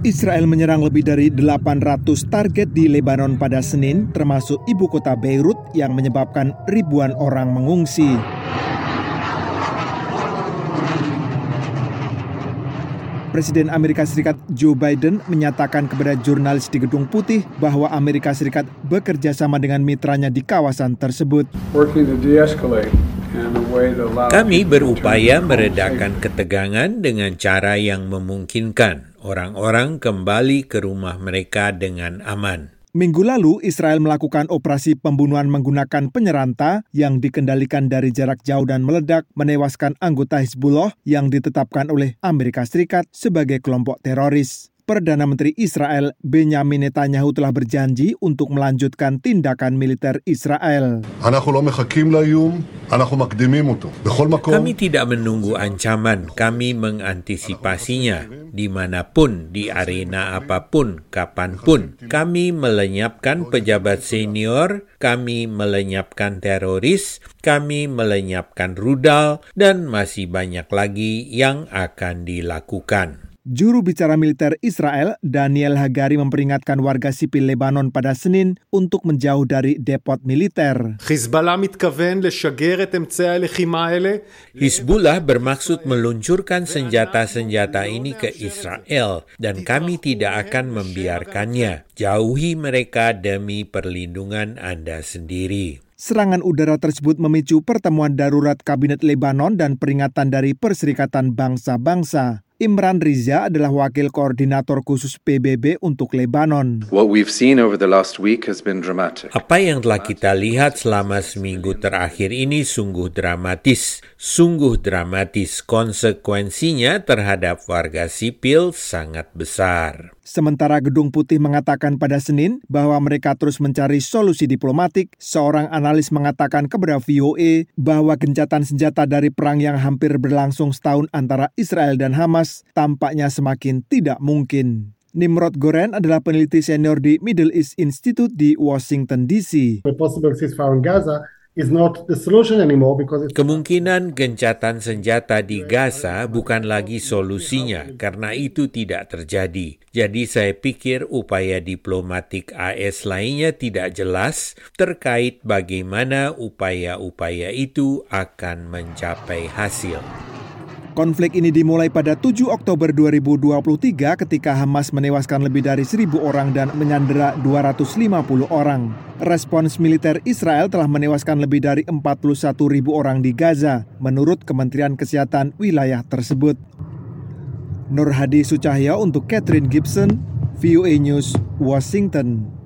Israel menyerang lebih dari 800 target di Lebanon pada Senin, termasuk ibu kota Beirut yang menyebabkan ribuan orang mengungsi. Presiden Amerika Serikat Joe Biden menyatakan kepada jurnalis di Gedung Putih bahwa Amerika Serikat bekerja sama dengan mitranya di kawasan tersebut. Kami berupaya meredakan ketegangan dengan cara yang memungkinkan orang-orang kembali ke rumah mereka dengan aman. Minggu lalu, Israel melakukan operasi pembunuhan menggunakan penyeranta yang dikendalikan dari jarak jauh dan meledak, menewaskan anggota Hizbullah yang ditetapkan oleh Amerika Serikat sebagai kelompok teroris. Perdana Menteri Israel Benjamin Netanyahu telah berjanji untuk melanjutkan tindakan militer Israel. Kami tidak menunggu ancaman, kami mengantisipasinya dimanapun, di arena apapun, kapanpun. Kami melenyapkan pejabat senior, kami melenyapkan teroris, kami melenyapkan rudal, dan masih banyak lagi yang akan dilakukan. Juru bicara militer Israel, Daniel Hagari, memperingatkan warga sipil Lebanon pada Senin untuk menjauh dari depot militer. Hizbullah bermaksud meluncurkan senjata-senjata ini ke Israel, dan kami tidak akan membiarkannya. Jauhi mereka demi perlindungan Anda sendiri. Serangan udara tersebut memicu pertemuan darurat Kabinet Lebanon dan peringatan dari Perserikatan Bangsa-Bangsa. Imran Riza adalah wakil koordinator khusus PBB untuk Lebanon. Apa yang telah kita lihat selama seminggu terakhir ini sungguh dramatis. Sungguh dramatis. Konsekuensinya terhadap warga sipil sangat besar. Sementara Gedung Putih mengatakan pada Senin bahwa mereka terus mencari solusi diplomatik, seorang analis mengatakan kepada VOA bahwa gencatan senjata dari perang yang hampir berlangsung setahun antara Israel dan Hamas tampaknya semakin tidak mungkin. Nimrod Goren adalah peneliti senior di Middle East Institute di Washington, D.C. Kemungkinan gencatan senjata di Gaza bukan lagi solusinya karena itu tidak terjadi. Jadi saya pikir upaya diplomatik AS lainnya tidak jelas terkait bagaimana upaya-upaya itu akan mencapai hasil. Konflik ini dimulai pada 7 Oktober 2023 ketika Hamas menewaskan lebih dari 1.000 orang dan menyandera 250 orang. Respons militer Israel telah menewaskan lebih dari 41.000 orang di Gaza, menurut Kementerian Kesehatan wilayah tersebut. Nur Hadi Sucahya untuk Catherine Gibson, VOA News, Washington.